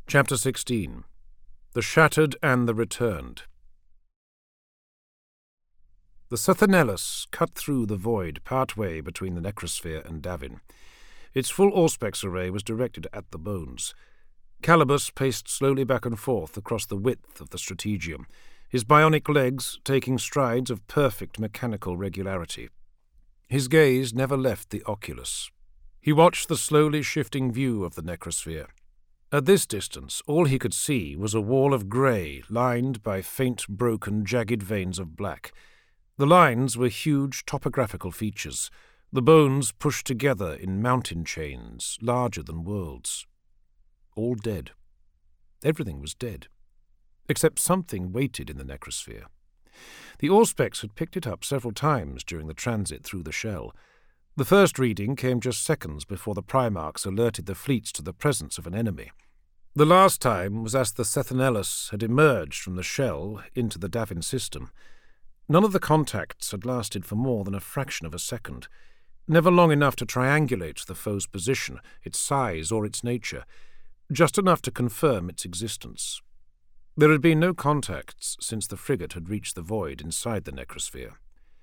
Chapter 16. The Shattered and the Returned. The Cithanellus cut through the void partway between the necrosphere and Davin. Its full Auspex array was directed at the bones. Calibus paced slowly back and forth across the width of the strategium, his bionic legs taking strides of perfect mechanical regularity. His gaze never left the oculus. He watched the slowly shifting view of the necrosphere. At this distance, all he could see was a wall of grey, lined by faint, broken, jagged veins of black. The lines were huge topographical features, the bones pushed together in mountain chains, larger than worlds. All dead. Everything was dead. Except something waited in the necrosphere. The Auspex had picked it up several times during the transit through the shell. The first reading came just seconds before the Primarchs alerted the fleets to the presence of an enemy. The last time was as the Cithanellus had emerged from the shell into the Davin system. None of the contacts had lasted for more than a fraction of a second, never long enough to triangulate the foe's position, its size, or its nature, just enough to confirm its existence. There had been no contacts since the frigate had reached the void inside the necrosphere.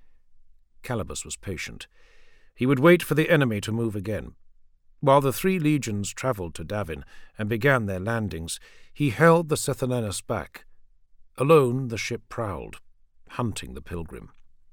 Calibus was patient. He would wait for the enemy to move again. While the 3 legions travelled to Davin and began their landings, he held the Cithanellus back. Alone the ship prowled, hunting the pilgrim.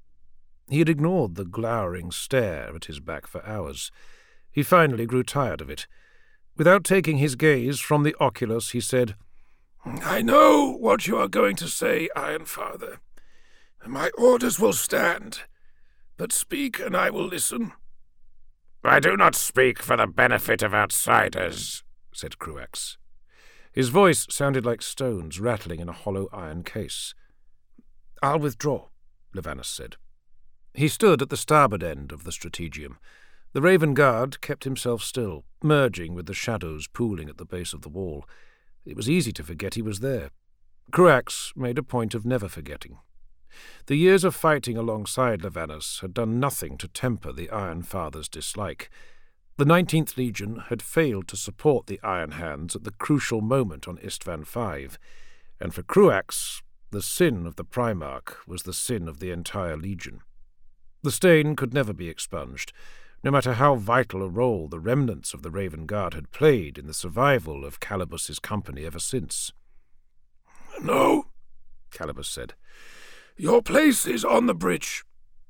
He had ignored the glowering stare at his back for hours. He finally grew tired of it. Without taking his gaze from the oculus, he said, "I know what you are going to say, Iron Father. My orders will stand, but speak and I will listen." "I do not speak for the benefit of outsiders," said Cruax. His voice sounded like stones rattling in a hollow iron case. "I'll withdraw," Levanus said. He stood at the starboard end of the strategium. The Raven Guard kept himself still, merging with the shadows pooling at the base of the wall. It was easy to forget he was there. Cruax made a point of never forgetting. The years of fighting alongside Levanus had done nothing to temper the Iron Father's dislike. The 19th Legion had failed to support the Iron Hands at the crucial moment on Istvan V, and for Cruax, the sin of the Primarch was the sin of the entire Legion. The stain could never be expunged, no matter how vital a role the remnants of the Raven Guard had played in the survival of Calibus's company ever since. "No," Calibus said. "Your place is on the bridge."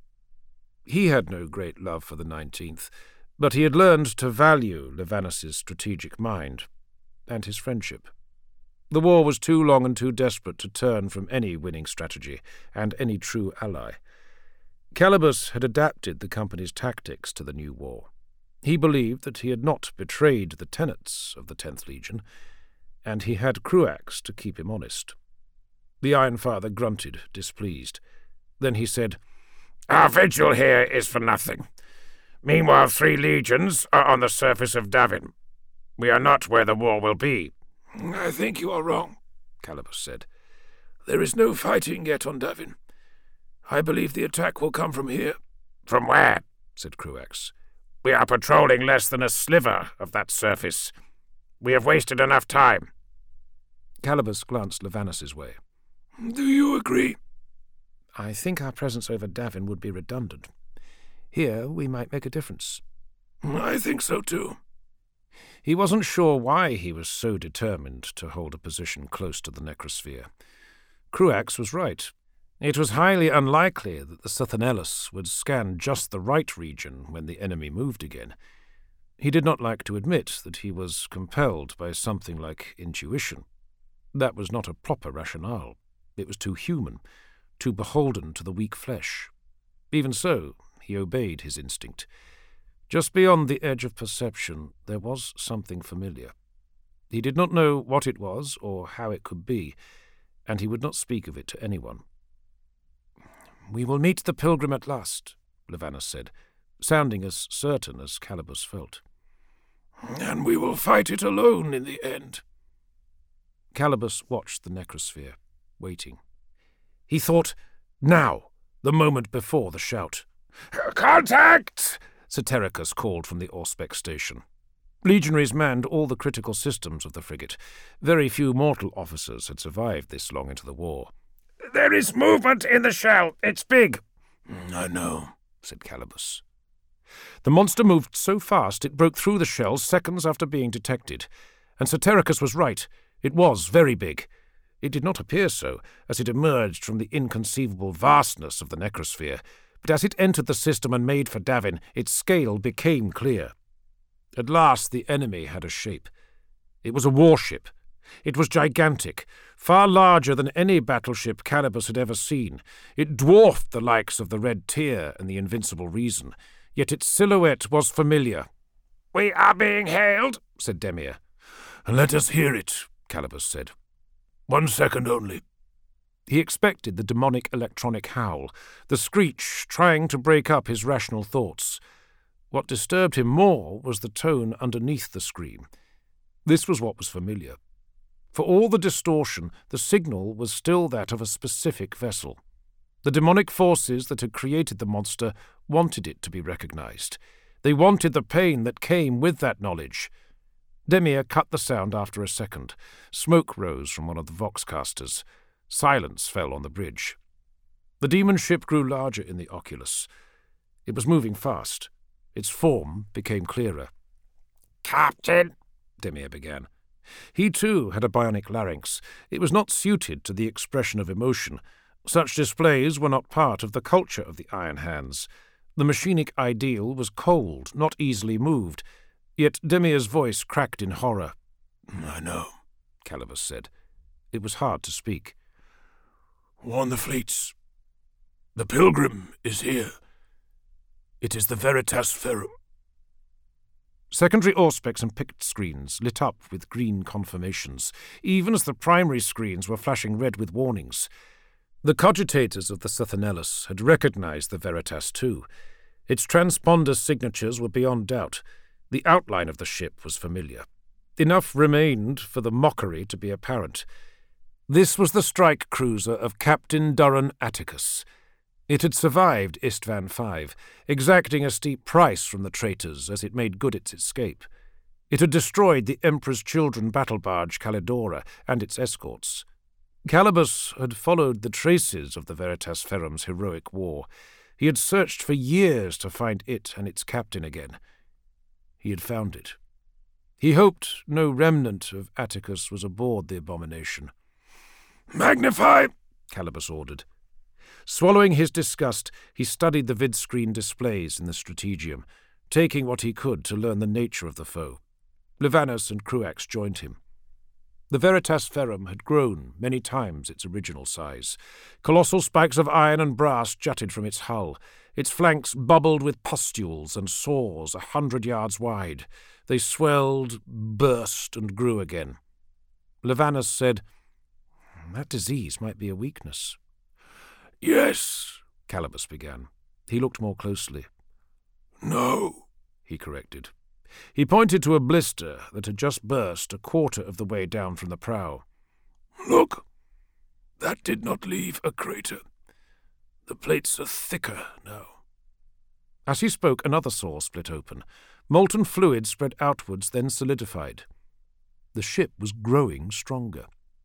He had no great love for the 19th, but he had learned to value Levanus's strategic mind and his friendship. The war was too long and too desperate to turn from any winning strategy and any true ally. Calibus had adapted the company's tactics to the new war. He believed that he had not betrayed the tenets of the 10th Legion, and he had Cruax to keep him honest. The Iron Father grunted, displeased. Then he said, "Our vigil here is for nothing. Meanwhile, 3 legions are on the surface of Davin. We are not where the war will be." "I think you are wrong," Calibus said. "There is no fighting yet on Davin. I believe the attack will come from here." "From where?" said Cruax. "We are patrolling less than a sliver of that surface. We have wasted enough time." Calibus glanced Levanus's way. "Do you agree?" "I think our presence over Davin would be redundant. Here we might make a difference." "I think so too." He wasn't sure why he was so determined to hold a position close to the necrosphere. Cruax was right. It was highly unlikely that the Cithanellus would scan just the right region when the enemy moved again. He did not like to admit that he was compelled by something like intuition. That was not a proper rationale. It was too human, too beholden to the weak flesh. Even so, he obeyed his instinct. Just beyond the edge of perception, there was something familiar. He did not know what it was or how it could be, and he would not speak of it to anyone. "We will meet the pilgrim at last," Levanus said, sounding as certain as Calibus felt. "And we will fight it alone in the end." Calibus watched the necrosphere, waiting. He thought, now, the moment before the shout. "Contact!" Sotericus called from the Auspex station. Legionaries manned all the critical systems of the frigate. Very few mortal officers had survived this long into the war. There is movement in the shell. It's big. I know, said Calibus. The monster moved so fast it broke through the shell seconds after being detected. And Sotericus was right. It was very big. It did not appear so, as it emerged from the inconceivable vastness of the necrosphere, but as it entered the system and made for Davin, its scale became clear. At last the enemy had a shape. It was a warship. It was gigantic, far larger than any battleship Calibus had ever seen. It dwarfed the likes of the Red Tear and the Invincible Reason, yet its silhouette was familiar. "We are being hailed," said Demir. "Let us hear it," Calibus said. 1 second only. He expected the demonic electronic howl, the screech trying to break up his rational thoughts. What disturbed him more was the tone underneath the scream. This was what was familiar. For all the distortion, the signal was still that of a specific vessel. The demonic forces that had created the monster wanted it to be recognized. They wanted the pain that came with that knowledge. Demir cut the sound after a second. Smoke rose from one of the voxcasters. Silence fell on the bridge. The demon ship grew larger in the oculus. It was moving fast. Its form became clearer. "Captain," Demir began. He too had a bionic larynx. It was not suited to the expression of emotion. Such displays were not part of the culture of the Iron Hands. The machinic ideal was cold, not easily moved. Yet Demir's voice cracked in horror. "I know," Calibus said. It was hard to speak. "Warn the fleets. The Pilgrim is here. It is the Veritas Ferrum." Secondary auspex and picket screens lit up with green confirmations, even as the primary screens were flashing red with warnings. The cogitators of the Sathanellus had recognized the Veritas too. Its transponder signatures were beyond doubt. The outline of the ship was familiar. Enough remained for the mockery to be apparent. This was the strike cruiser of Captain Duran Atticus. It had survived Istvan V, exacting a steep price from the traitors as it made good its escape. It had destroyed the Emperor's Children battle barge Calidora and its escorts. Calibus had followed the traces of the Veritas Ferrum's heroic war. He had searched for years to find it and its captain again. He had found it. He hoped no remnant of Atticus was aboard the abomination. "Magnify!" Calibus ordered. Swallowing his disgust, he studied the vidscreen displays in the strategium, taking what he could to learn the nature of the foe. Levanus and Cruax joined him. The Veritas Ferrum had grown many times its original size. Colossal spikes of iron and brass jutted from its hull. Its flanks bubbled with pustules and sores 100 yards wide. They swelled, burst, and grew again. Levanus said, "That disease might be a weakness." "Yes," Calibus began. He looked more closely. "No," he corrected. He pointed to a blister that had just burst a quarter of the way down from the prow. "Look, that did not leave a crater. The plates are thicker now." As he spoke, another sore split open. Molten fluid spread outwards, then solidified. The ship was growing stronger.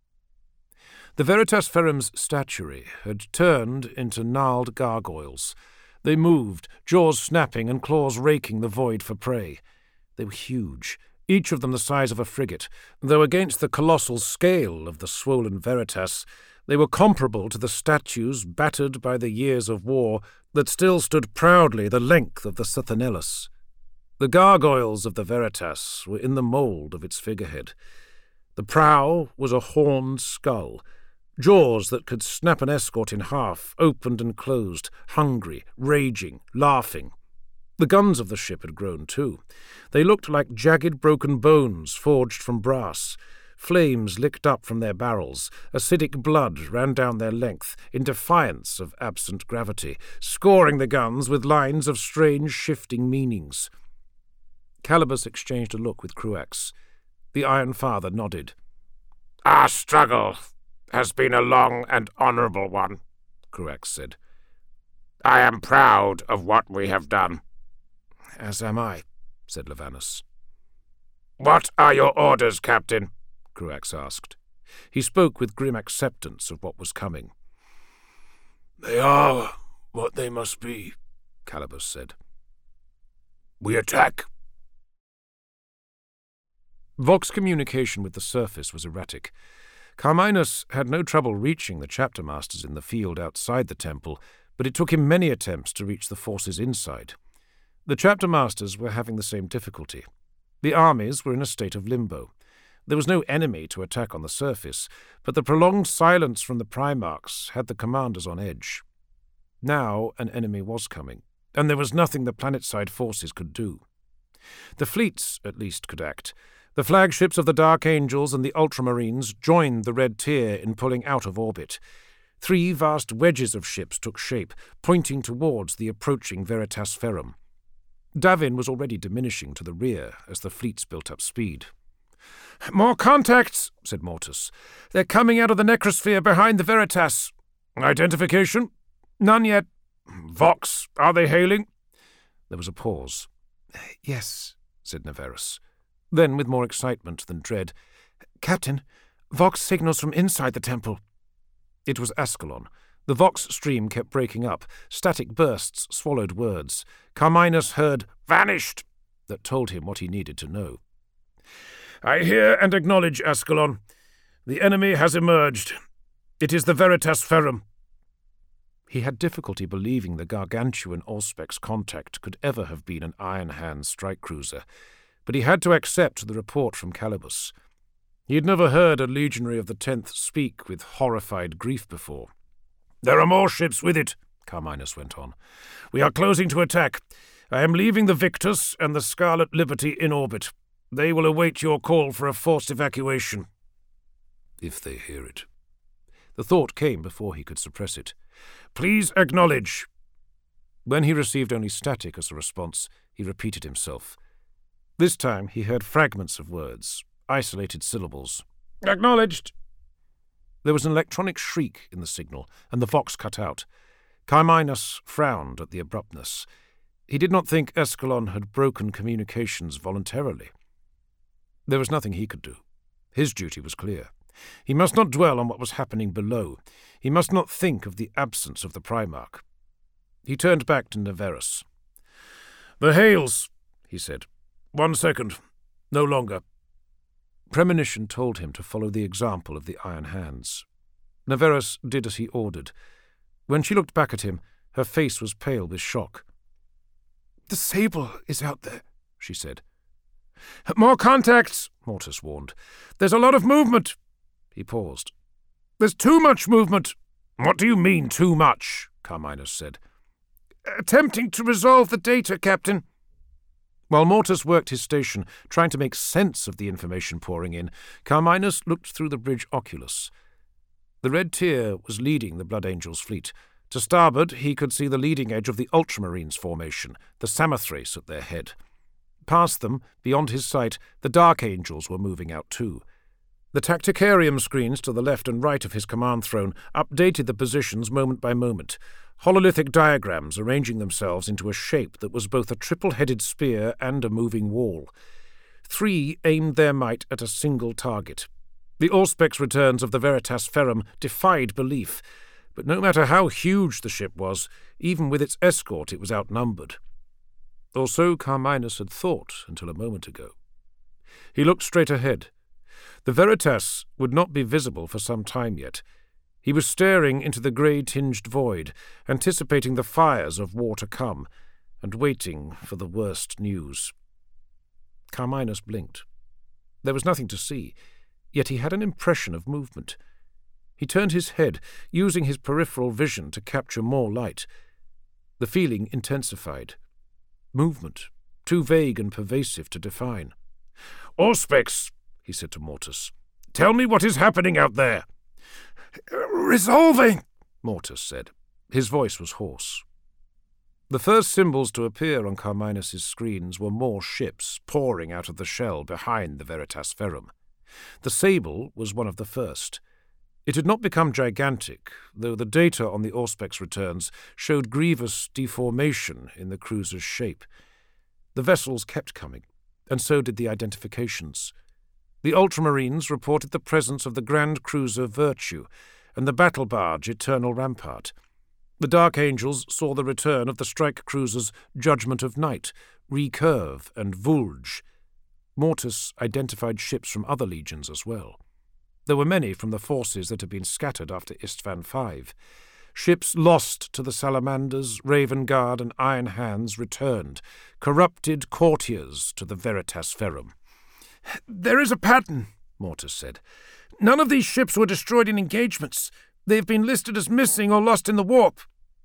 The Veritas Ferrum's statuary had turned into gnarled gargoyles. They moved, jaws snapping and claws raking the void for prey. They were huge, each of them the size of a frigate, though against the colossal scale of the swollen Veritas, they were comparable to the statues battered by the years of war that still stood proudly the length of the Sathanellus. The gargoyles of the Veritas were in the mould of its figurehead. The prow was a horned skull. Jaws that could snap an escort in half, opened and closed, hungry, raging, laughing. The guns of the ship had grown too. They looked like jagged broken bones forged from brass. Flames licked up from their barrels. Acidic blood ran down their length, in defiance of absent gravity, scoring the guns with lines of strange shifting meanings. Calibus exchanged a look with Cruax. The Iron Father nodded. "Our struggle has been a long and honourable one," Cruax said. "I am proud of what we have done." "As am I," said Levanus. What are your orders, Captain? Gruax asked. He spoke with grim acceptance of what was coming. They are what they must be, Calibus said. We attack. Vox communication with the surface was erratic. Carminus had no trouble reaching the chapter masters in the field outside the temple, but it took him many attempts to reach the forces inside. The chapter masters were having the same difficulty. The armies were in a state of limbo. There was no enemy to attack on the surface, but the prolonged silence from the Primarchs had the commanders on edge. Now an enemy was coming, and there was nothing the planetside forces could do. The fleets, at least, could act. The flagships of the Dark Angels and the Ultramarines joined the Red Tier in pulling out of orbit. 3 vast wedges of ships took shape, pointing towards the approaching Veritas Ferrum. Davin was already diminishing to the rear as the fleets built up speed. "More contacts," said Mortis. "They're coming out of the necrosphere behind the Veritas." "Identification?" "None yet." "Vox, are they hailing?" There was a pause. "Yes," said Navarus. Then, with more excitement than dread, "Captain, Vox signals from inside the temple." It was Ascalon. The Vox stream kept breaking up. Static bursts swallowed words. Carminus heard "vanished" that told him what he needed to know. "I hear and acknowledge, Ascalon. The enemy has emerged. It is the Veritas Ferrum." He had difficulty believing the gargantuan Auspex contact could ever have been an Iron Hand strike cruiser, but he had to accept the report from Calibus. He had never heard a legionary of the 10th speak with horrified grief before. "There are more ships with it," Carminus went on. "We are closing to attack. I am leaving the Victus and the Scarlet Liberty in orbit. They will await your call for a forced evacuation." If they hear it. The thought came before he could suppress it. "Please acknowledge." When he received only static as a response, he repeated himself. This time he heard fragments of words, isolated syllables. "Acknowledged." There was an electronic shriek in the signal, and the Vox cut out. Carminus frowned at the abruptness. He did not think Ascalon had broken communications voluntarily. There was nothing he could do. His duty was clear. He must not dwell on what was happening below. He must not think of the absence of the Primarch. He turned back to Navarus. "The hails," he said. "1 second. No longer." Premonition told him to follow the example of the Iron Hands. Navarus did as he ordered. When she looked back at him, her face was pale with shock. "The Sable is out there," she said. "More contacts," Mortis warned. "There's a lot of movement." He paused. "There's too much movement." "What do you mean, too much?" Carminus said. "Attempting to resolve the data, Captain." While Mortis worked his station, trying to make sense of the information pouring in, Carminus looked through the bridge oculus. The Red Tier was leading the Blood Angels' fleet. To starboard, he could see the leading edge of the Ultramarines formation, the Samothrace at their head. Past them, beyond his sight, the Dark Angels were moving out too. The Tacticarium screens to the left and right of his command throne updated the positions moment by moment, hololithic diagrams arranging themselves into a shape that was both a triple-headed spear and a moving wall. 3 aimed their might at a single target. The Auspex returns of the Veritas Ferrum defied belief, but no matter how huge the ship was, even with its escort it was outnumbered. Or so Carminus had thought until a moment ago. He looked straight ahead. The Veritas would not be visible for some time yet. He was staring into the grey-tinged void, anticipating the fires of war to come, and waiting for the worst news. Carminus blinked. There was nothing to see, yet he had an impression of movement. He turned his head, using his peripheral vision to capture more light. The feeling intensified. Movement, too vague and pervasive to define. "Auspex," he said to Mortis, "tell me what is happening out there." "Resolving," Mortis said. His voice was hoarse. The first symbols to appear on Carminus's screens were more ships pouring out of the shell behind the Veritas Ferrum. The Sable was one of the first. It had not become gigantic, though the data on the Auspex returns showed grievous deformation in the cruiser's shape. The vessels kept coming, and so did the identifications. The Ultramarines reported the presence of the Grand Cruiser Virtue and the battle barge Eternal Rampart. The Dark Angels saw the return of the strike cruisers Judgment of Night, Recurve, and Vulge. Mortis identified ships from other legions as well. There were many from the forces that had been scattered after Istvan V. Ships lost to the Salamanders, Raven Guard, and Iron Hands returned, corrupted courtiers to the Veritas Ferrum. "There is a pattern," Mortis said. "None of these ships were destroyed in engagements. They have been listed as missing or lost in the warp."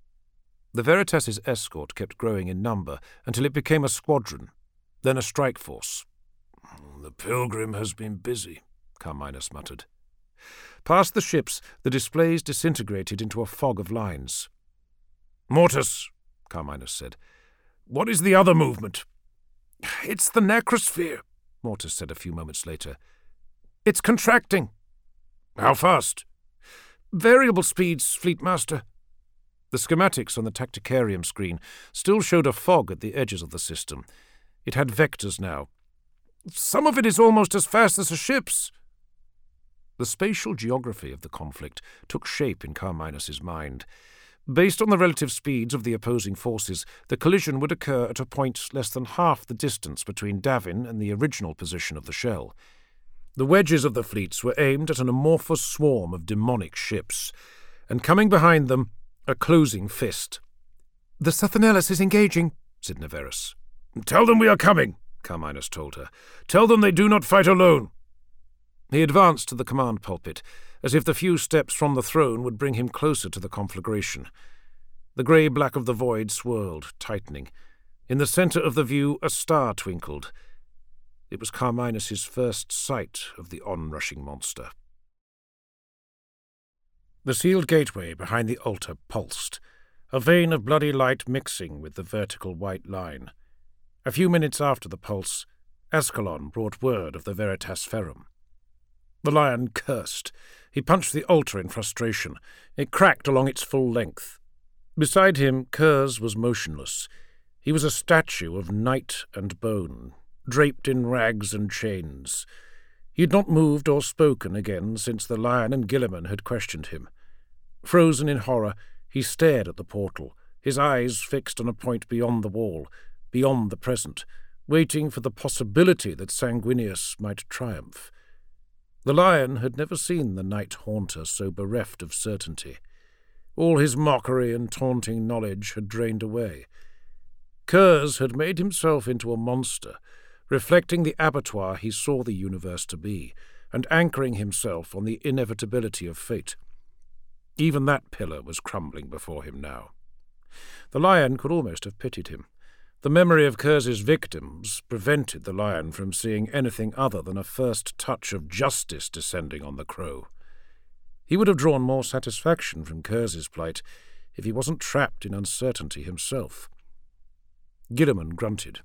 The Veritas's escort kept growing in number until it became a squadron, then a strike force. "The Pilgrim has been busy," Carminus muttered. Past the ships, the displays disintegrated into a fog of lines. "Mortis," Carminus said, "what is the other movement?" "It's the necrosphere," Mortis said a few moments later. "It's contracting." "How fast?" "Variable speeds, Fleet Master." The schematics on the Tacticarium screen still showed a fog at the edges of the system. It had vectors now. "Some of it is almost as fast as the ships." The spatial geography of the conflict took shape in Carminus's mind. Based on the relative speeds of the opposing forces, the collision would occur at a point less than half the distance between Davin and the original position of the shell. The wedges of the fleets were aimed at an amorphous swarm of demonic ships, and coming behind them, a closing fist. "The Sathanellus is engaging," said Neveris. "Tell them we are coming," Carminus told her. "Tell them they do not fight alone." He advanced to the command pulpit, as if the few steps from the throne would bring him closer to the conflagration. The grey-black of the void swirled, tightening. In the centre of the view, a star twinkled. It was Carminus's first sight of the onrushing monster. The sealed gateway behind the altar pulsed, a vein of bloody light mixing with the vertical white line. A few minutes after the pulse, Ascalon brought word of the Veritas Ferrum. The lion cursed. He punched the altar in frustration. It cracked along its full length. Beside him, Kurz was motionless. He was a statue of night and bone, draped in rags and chains. He had not moved or spoken again since the lion and Guilliman had questioned him. Frozen in horror, he stared at the portal, his eyes fixed on a point beyond the wall, beyond the present, waiting for the possibility that Sanguinius might triumph. The lion had never seen the night haunter so bereft of certainty. All his mockery and taunting knowledge had drained away. Kurz had made himself into a monster, reflecting the abattoir he saw the universe to be, and anchoring himself on the inevitability of fate. Even that pillar was crumbling before him now. The lion could almost have pitied him. The memory of Kurz's victims prevented the lion from seeing anything other than a first touch of justice descending on the crow. He would have drawn more satisfaction from Kurz's plight if he wasn't trapped in uncertainty himself. Guilliman grunted.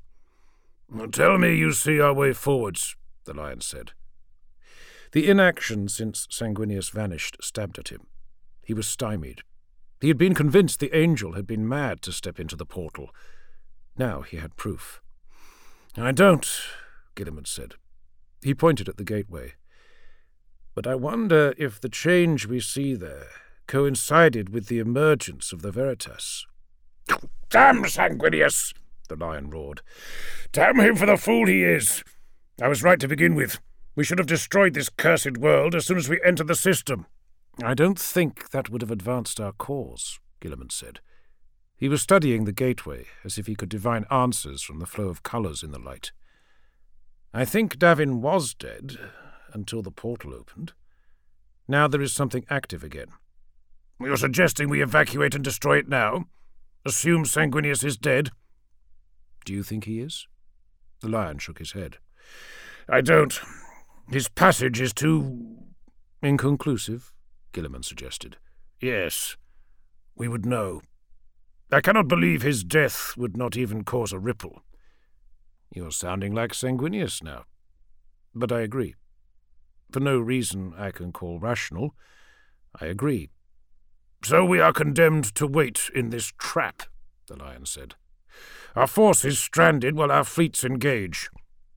"Tell me you see our way forwards," the lion said. The inaction since Sanguinius vanished stabbed at him. He was stymied. He had been convinced the angel had been mad to step into the portal. Now he had proof. "I don't," Guilliman said. He pointed at the gateway. "But I wonder if the change we see there coincided with the emergence of the Veritas." "Damn Sanguinius!" the lion roared. "Damn him for the fool he is! I was right to begin with. We should have destroyed this cursed world as soon as we entered the system." "I don't think that would have advanced our cause," Guilliman said. He was studying the gateway, as if he could divine answers from the flow of colours in the light. "I think Davin was dead, until the portal opened. Now there is something active again." "You're suggesting we evacuate and destroy it now? Assume Sanguinius is dead?" "Do you think he is?" The lion shook his head. "I don't. His passage is too—" "Inconclusive," Guilliman suggested. "Yes. We would know. I cannot believe his death would not even cause a ripple." "You're sounding like Sanguinius now. But I agree. For no reason I can call rational, I agree." "So we are condemned to wait in this trap," the lion said. "Our forces stranded while our fleets engage.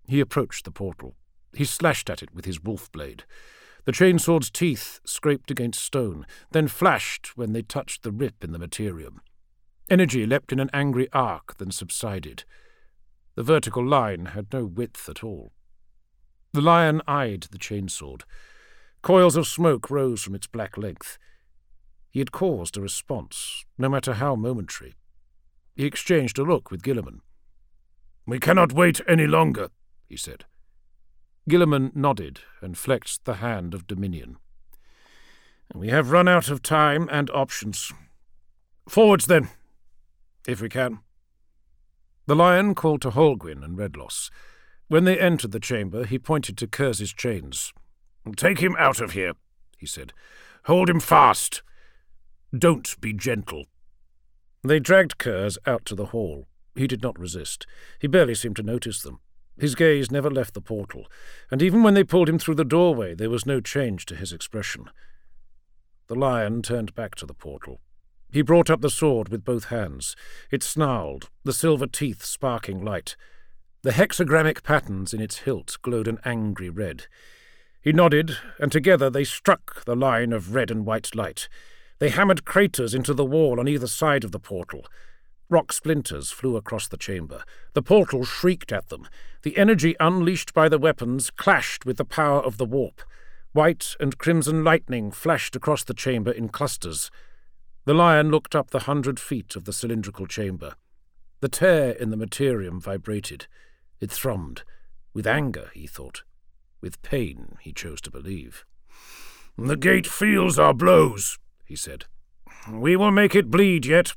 He approached the portal. He slashed at it with his wolf blade. The chainsword's teeth scraped against stone, then flashed when they touched the rip in the materium. Energy leapt in an angry arc, then subsided. The vertical line had no width at all. The lion eyed the chainsword. Coils of smoke rose from its black length. He had caused a response, no matter how momentary. He exchanged a look with Guilliman. "We cannot wait any longer," he said. Guilliman nodded and flexed the hand of dominion. "We have run out of time and options. Forwards, then, if we can." The lion called to Holguin and Redloss. When they entered the chamber, he pointed to Curs's chains. "Take him out of here," he said. "Hold him fast. Don't be gentle." They dragged Curs out to the hall. He did not resist. He barely seemed to notice them. His gaze never left the portal, and even when they pulled him through the doorway, there was no change to his expression. The lion turned back to the portal. He brought up the sword with both hands. It snarled, the silver teeth sparking light. The hexagrammic patterns in its hilt glowed an angry red. He nodded, and together they struck the line of red and white light. They hammered craters into the wall on either side of the portal. Rock splinters flew across the chamber. The portal shrieked at them. The energy unleashed by the weapons clashed with the power of the warp. White and crimson lightning flashed across the chamber in clusters. The lion looked up the 100 feet of the cylindrical chamber. The tear in the materium vibrated. It thrummed. With anger, he thought. With pain, he chose to believe. "The gate feels our blows," he said. "We will make it bleed yet."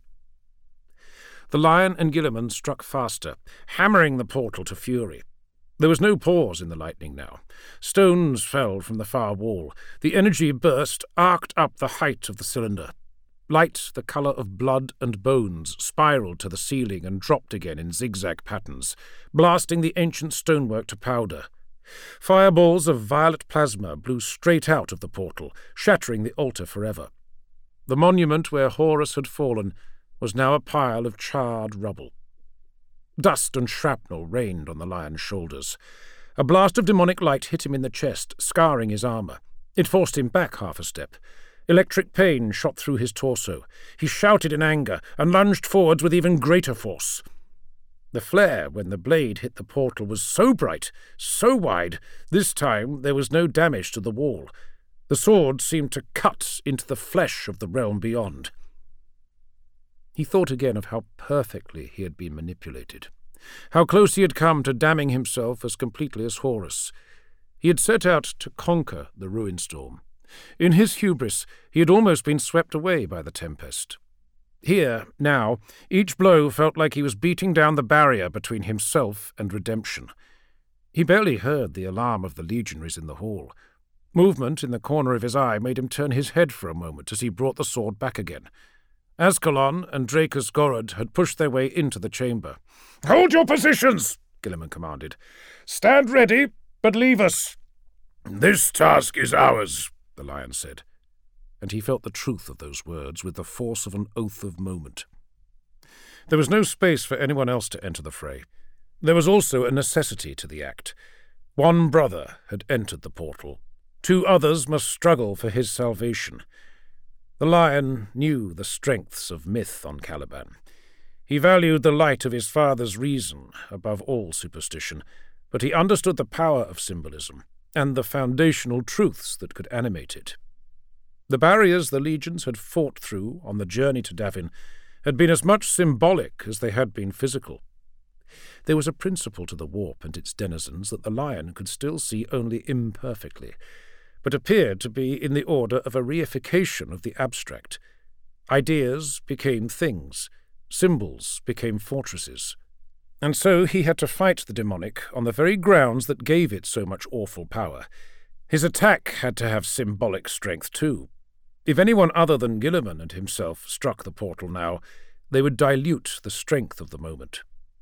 The lion and Guilliman struck faster, hammering the portal to fury. There was no pause in the lightning now. Stones fell from the far wall. The energy burst, arced up the height of the cylinder. Light, the colour of blood and bones, spiraled to the ceiling and dropped again in zigzag patterns, blasting the ancient stonework to powder. Fireballs of violet plasma blew straight out of the portal, shattering the altar forever. The monument where Horus had fallen was now a pile of charred rubble. Dust and shrapnel rained on the lion's shoulders. A blast of demonic light hit him in the chest, scarring his armour. It forced him back half a step. Electric pain shot through his torso. He shouted in anger and lunged forwards with even greater force. The flare when the blade hit the portal was so bright, so wide, this time there was no damage to the wall. The sword seemed to cut into the flesh of the realm beyond. He thought again of how perfectly he had been manipulated, how close he had come to damning himself as completely as Horus. He had set out to conquer the ruin storm. In his hubris, he had almost been swept away by the tempest. Here, now, each blow felt like he was beating down the barrier between himself and redemption. He barely heard the alarm of the legionaries in the hall. Movement in the corner of his eye made him turn his head for a moment as he brought the sword back again. Ascalon and Dracus Gorod had pushed their way into the chamber. "Hold your positions," Guilliman commanded. "Stand ready, but leave us." "This task is ours," the lion said. And he felt the truth of those words with the force of an oath of moment. There was no space for anyone else to enter the fray. There was also a necessity to the act. One brother had entered the portal. 2 others must struggle for his salvation. The lion knew the strengths of myth on Caliban. He valued the light of his father's reason above all superstition, but he understood the power of symbolism and the foundational truths that could animate it. The barriers the legions had fought through on the journey to Davin had been as much symbolic as they had been physical. There was a principle to the warp and its denizens that the lion could still see only imperfectly, but appeared to be in the order of a reification of the abstract. Ideas became things, symbols became fortresses. And so he had to fight the demonic on the very grounds that gave it so much awful power. His attack had to have symbolic strength too. If anyone other than Guilliman and himself struck the portal now, they would dilute the strength of the moment.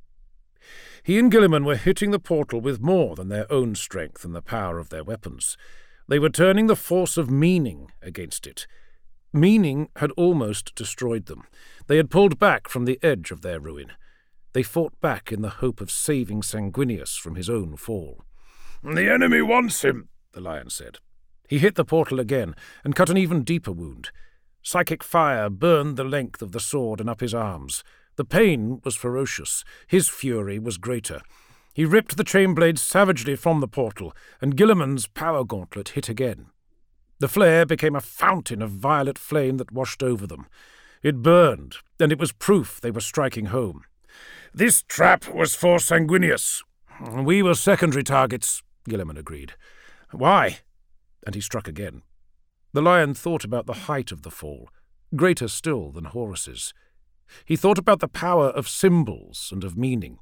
He and Guilliman were hitting the portal with more than their own strength and the power of their weapons. They were turning the force of meaning against it. Meaning had almost destroyed them. They had pulled back from the edge of their ruin. They fought back in the hope of saving Sanguinius from his own fall. "The enemy wants him," the lion said. He hit the portal again and cut an even deeper wound. Psychic fire burned the length of the sword and up his arms. The pain was ferocious. His fury was greater. He ripped the chain blade savagely from the portal, and Guilliman's power gauntlet hit again. The flare became a fountain of violet flame that washed over them. It burned, and it was proof they were striking home. "This trap was for Sanguinius." "We were secondary targets," Guilliman agreed. "Why?" And he struck again. The lion thought about the height of the fall, greater still than Horus's. He thought about the power of symbols and of meaning.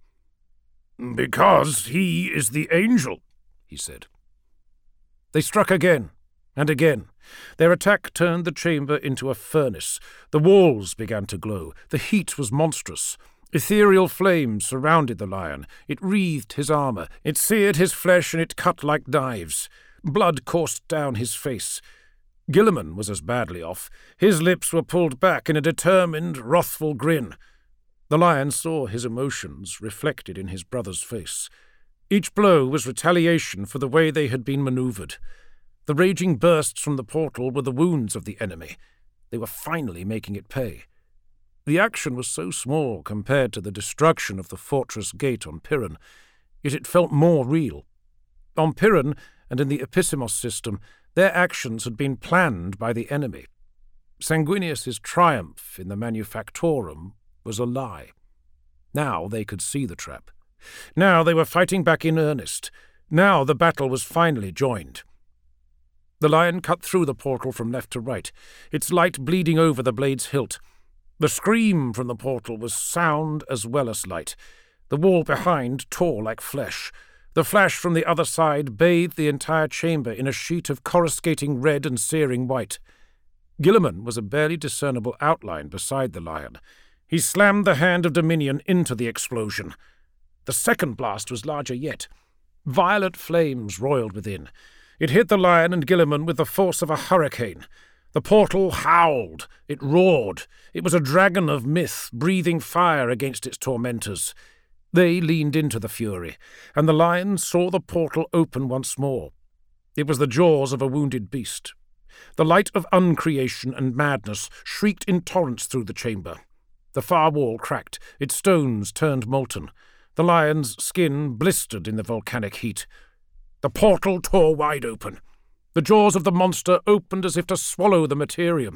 "Because he is the angel," he said. They struck again and again. Their attack turned the chamber into a furnace. The walls began to glow. The heat was monstrous. Ethereal flames surrounded the lion. It wreathed his armour. It seared his flesh, and it cut like knives. Blood coursed down his face. Guilliman was as badly off. His lips were pulled back in a determined, wrathful grin. The lion saw his emotions reflected in his brother's face. Each blow was retaliation for the way they had been manoeuvred. The raging bursts from the portal were the wounds of the enemy. They were finally making it pay. The action was so small compared to the destruction of the fortress gate on Pyrrhon, yet it felt more real. On Pyrrhon and in the Epissimos system, their actions had been planned by the enemy. Sanguinius's triumph in the Manufactorum was a lie. Now they could see the trap. Now they were fighting back in earnest. Now the battle was finally joined. The lion cut through the portal from left to right, its light bleeding over the blade's hilt. The scream from the portal was sound as well as light. The wall behind tore like flesh. The flash from the other side bathed the entire chamber in a sheet of coruscating red and searing white. Guilliman was a barely discernible outline beside the lion. He slammed the hand of Dominion into the explosion. The second blast was larger yet. Violet flames roiled within. It hit the lion and Guilliman with the force of a hurricane. The portal howled. It roared. It was a dragon of myth, breathing fire against its tormentors. They leaned into the fury, and the lion saw the portal open once more. It was the jaws of a wounded beast. The light of uncreation and madness shrieked in torrents through the chamber. The far wall cracked. Its stones turned molten. The lion's skin blistered in the volcanic heat. The portal tore wide open. The jaws of the monster opened as if to swallow the materium.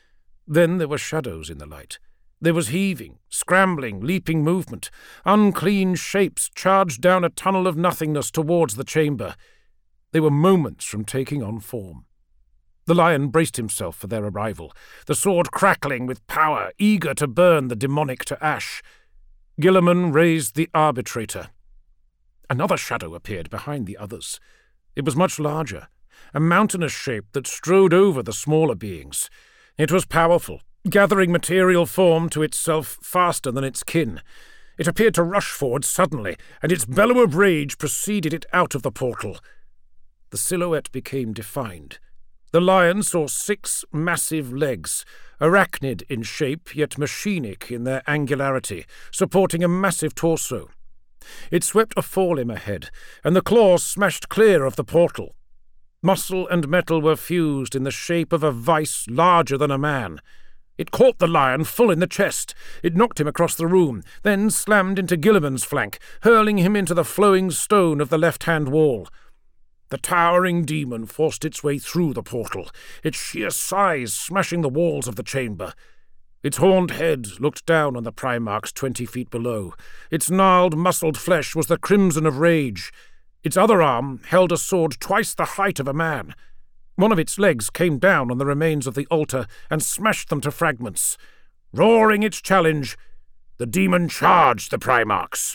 Then there were shadows in the light. There was heaving, scrambling, leaping movement. Unclean shapes charged down a tunnel of nothingness towards the chamber. They were moments from taking on form. The lion braced himself for their arrival, the sword crackling with power, eager to burn the demonic to ash. Guilliman raised the arbitrator. Another shadow appeared behind the others. It was much larger, a mountainous shape that strode over the smaller beings. It was powerful, gathering material form to itself faster than its kin. It appeared to rush forward suddenly, and its bellow of rage preceded it out of the portal. The silhouette became defined. The lion saw 6 massive legs, arachnid in shape, yet machinic in their angularity, supporting a massive torso. It swept a forelimb ahead, and the claws smashed clear of the portal. Muscle and metal were fused in the shape of a vice larger than a man. It caught the lion full in the chest. It knocked him across the room, then slammed into Guilliman's flank, hurling him into the flowing stone of the left-hand wall. The towering demon forced its way through the portal, its sheer size smashing the walls of the chamber. Its horned head looked down on the Primarchs 20 feet below. Its gnarled, muscled flesh was the crimson of rage. Its other arm held a sword twice the height of a man. One of its legs came down on the remains of the altar and smashed them to fragments. Roaring its challenge, the demon charged the Primarchs.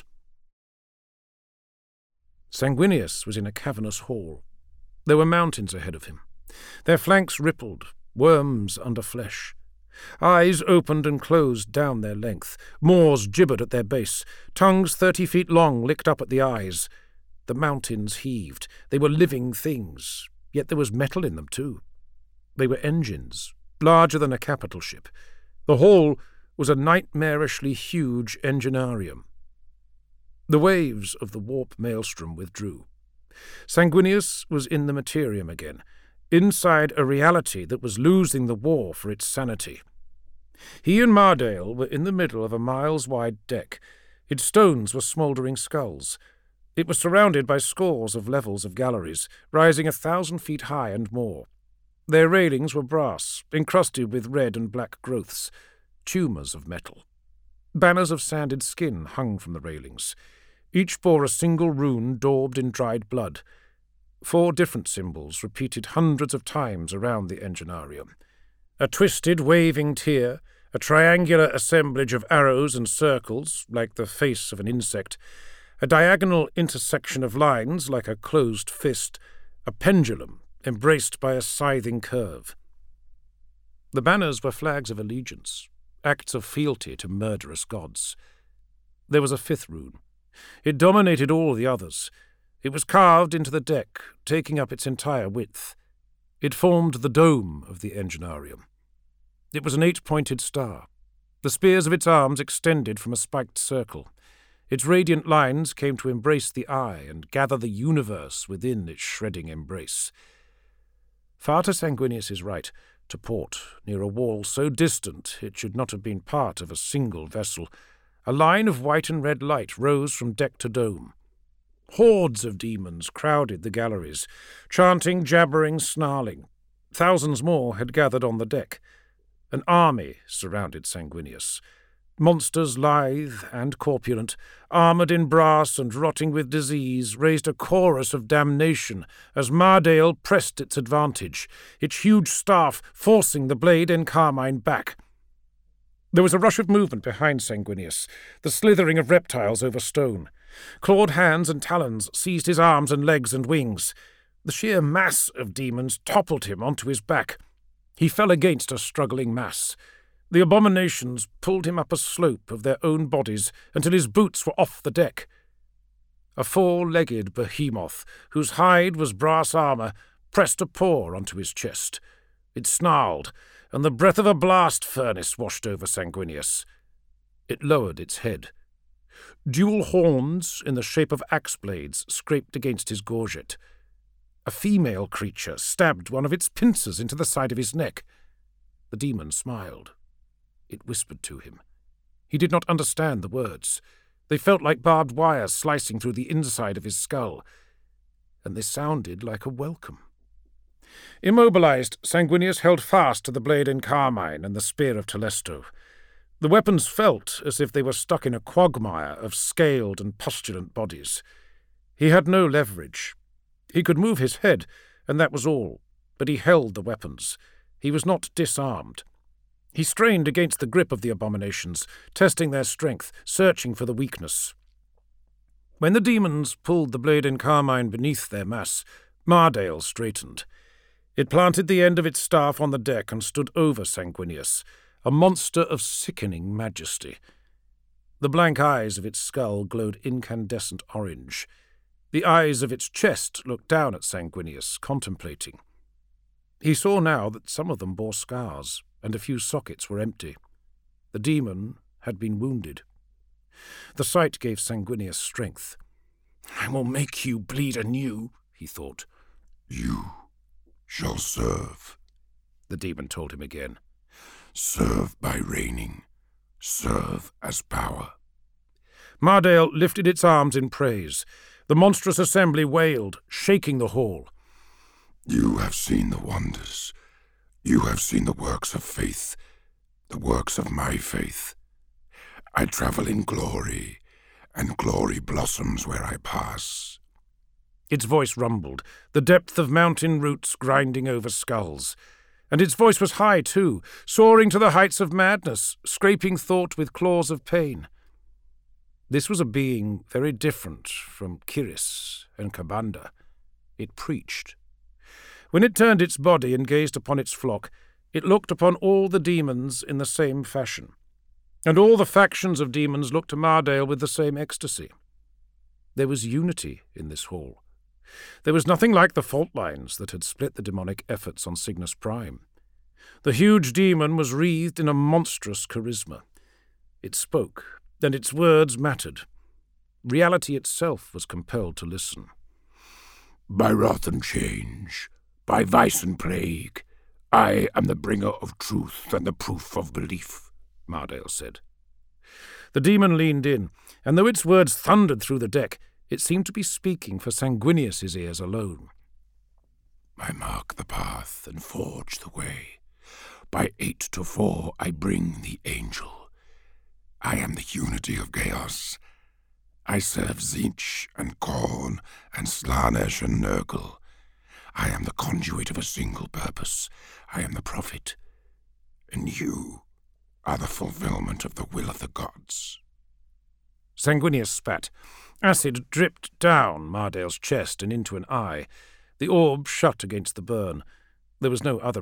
Sanguinius was in a cavernous hall. There were mountains ahead of him. Their flanks rippled, worms under flesh. Eyes opened and closed down their length. Maws gibbered at their base. Tongues 30 feet long licked up at the eyes. The mountains heaved. They were living things, yet there was metal in them too. They were engines, larger than a capital ship. The hall was a nightmarishly huge enginarium. The waves of the warp maelstrom withdrew. Sanguinius was in the materium again, inside a reality that was losing the war for its sanity. He and Mardale were in the middle of a miles-wide deck. Its stones were smouldering skulls. It was surrounded by scores of levels of galleries, rising 1,000 feet high and more. Their railings were brass, encrusted with red and black growths, tumours of metal. Banners of sanded skin hung from the railings. Each bore a single rune daubed in dried blood. 4 different symbols repeated hundreds of times around the enginarium. A twisted, waving tear, a triangular assemblage of arrows and circles, like the face of an insect, a diagonal intersection of lines, like a closed fist, a pendulum embraced by a scything curve. The banners were flags of allegiance, acts of fealty to murderous gods. There was a 5th rune. It dominated all the others. It was carved into the deck, taking up its entire width. It formed the dome of the enginarium. It was an 8-pointed star. The spears of its arms extended from a spiked circle. Its radiant lines came to embrace the eye and gather the universe within its shredding embrace. Far to Sanguinius's right, to port, near a wall so distant it should not have been part of a single vessel, a line of white and red light rose from deck to dome. Hordes of demons crowded the galleries, chanting, jabbering, snarling. Thousands more had gathered on the deck. An army surrounded Sanguinius. Monsters lithe and corpulent, armoured in brass and rotting with disease, raised a chorus of damnation as Mardale pressed its advantage, its huge staff forcing the blade in carmine back. There was a rush of movement behind Sanguinius, the slithering of reptiles over stone. Clawed hands and talons seized his arms and legs and wings. The sheer mass of demons toppled him onto his back. He fell against a struggling mass. The abominations pulled him up a slope of their own bodies until his boots were off the deck. A 4-legged behemoth, whose hide was brass armour, pressed a paw onto his chest. It snarled, and the breath of a blast furnace washed over Sanguinius. It lowered its head. Dual horns in the shape of axe blades scraped against his gorget. A female creature stabbed one of its pincers into the side of his neck. The demon smiled. It whispered to him. He did not understand the words. They felt like barbed wire slicing through the inside of his skull, and they sounded like a welcome. Immobilized, Sanguinius held fast to the blade in carmine and the spear of Telesto. The weapons felt as if they were stuck in a quagmire of scaled and pustulant bodies. He had no leverage. He could move his head, and that was all, but he held the weapons. He was not disarmed. He strained against the grip of the abominations, testing their strength, searching for the weakness. When the demons pulled the blade in carmine beneath their mass, Mardale straightened. It planted the end of its staff on the deck and stood over Sanguinius, a monster of sickening majesty. The blank eyes of its skull glowed incandescent orange. The eyes of its chest looked down at Sanguinius, contemplating. He saw now that some of them bore scars, and a few sockets were empty. The demon had been wounded. The sight gave Sanguinius strength. "I will make you bleed anew," he thought. "You shall serve," the demon told him again. "Serve by reigning. Serve as power." Mardale lifted its arms in praise. The monstrous assembly wailed, shaking the hall. "You have seen the wonders. You have seen the works of faith, the works of my faith. I travel in glory, and glory blossoms where I pass." Its voice rumbled, the depth of mountain roots grinding over skulls. And its voice was high, too, soaring to the heights of madness, scraping thought with claws of pain. This was a being very different from Kiris and Kabanda. It preached. When it turned its body and gazed upon its flock, it looked upon all the demons in the same fashion. And all the factions of demons looked to Mardale with the same ecstasy. There was unity in this hall. There was nothing like the fault lines that had split the demonic efforts on Cygnus Prime. The huge demon was wreathed in a monstrous charisma. It spoke, and its words mattered. Reality itself was compelled to listen. By wrath and change, by vice and plague, I am the bringer of truth and the proof of belief, Mardale said. The demon leaned in, and though its words thundered through the deck, it seemed to be speaking for Sanguinius's ears alone. I mark the path and forge the way. By 8 to 4 I bring the angel. I am the unity of chaos. I serve Tzeentch and Khorne and Slaanesh and Nurgle. I am the conduit of a single purpose. I am the prophet. And you are the fulfillment of the will of the gods. Sanguinius spat. Acid dripped down Mardale's chest and into an eye. The orb shut against the burn. There was no other